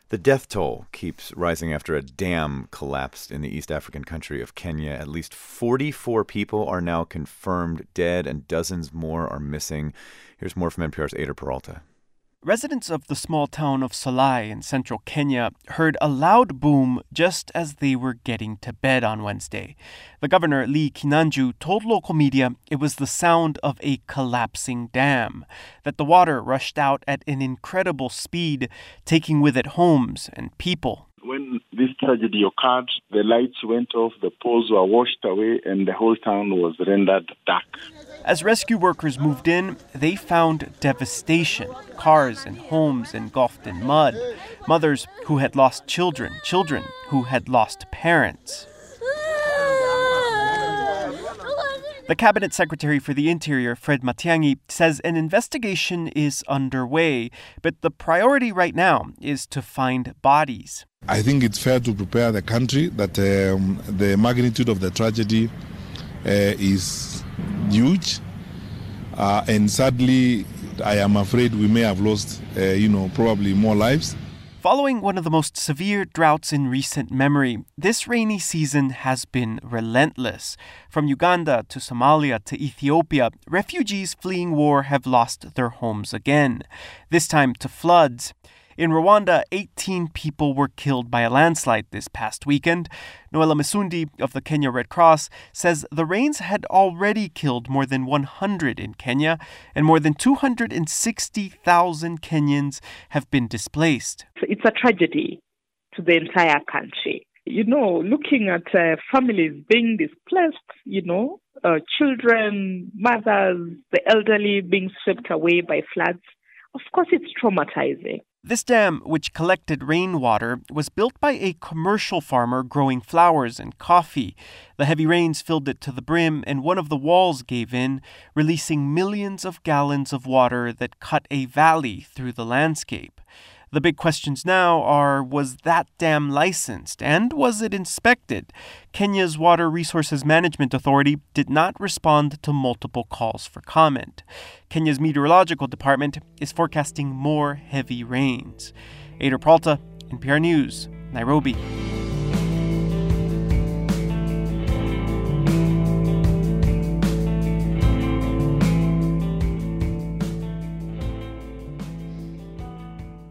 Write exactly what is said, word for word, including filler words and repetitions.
The death toll keeps rising after a dam collapsed in the East African country of Kenya. At least forty-four people are now confirmed dead and dozens more are missing. Here's more from N P R's Eyder Peralta. Residents of the small town of Solai in central Kenya heard a loud boom just as they were getting to bed on Wednesday. The governor, Lee Kinanju, told local media it was the sound of a collapsing dam, that the water rushed out at an incredible speed, taking with it homes and people. When this tragedy occurred, the lights went off, the poles were washed away, and the whole town was rendered dark. As rescue workers moved in, they found devastation. Cars and homes engulfed in mud. Mothers who had lost children, children who had lost parents. The Cabinet Secretary for the Interior, Fred Matiang'i, says an investigation is underway, but the priority right now is to find bodies. I think it's fair to prepare the country that um, the magnitude of the tragedy uh, is huge. Uh, and sadly, I am afraid we may have lost, uh, you know, probably more lives. Following one of the most severe droughts in recent memory, this rainy season has been relentless. From Uganda to Somalia to Ethiopia, refugees fleeing war have lost their homes again, this time to floods. In Rwanda, eighteen people were killed by a landslide this past weekend. Noella Misundi of the Kenya Red Cross says the rains had already killed more than one hundred in Kenya, and more than two hundred sixty thousand Kenyans have been displaced. It's a tragedy to the entire country. You know, looking at uh, families being displaced, you know, uh, children, mothers, the elderly being swept away by floods, of course it's traumatizing. This dam, which collected rainwater, was built by a commercial farmer growing flowers and coffee. The heavy rains filled it to the brim, and one of the walls gave in, releasing millions of gallons of water that cut a valley through the landscape. The big questions now are, was that dam licensed, and was it inspected? Kenya's Water Resources Management Authority did not respond to multiple calls for comment. Kenya's Meteorological Department is forecasting more heavy rains. Eyder Peralta, N P R News, Nairobi.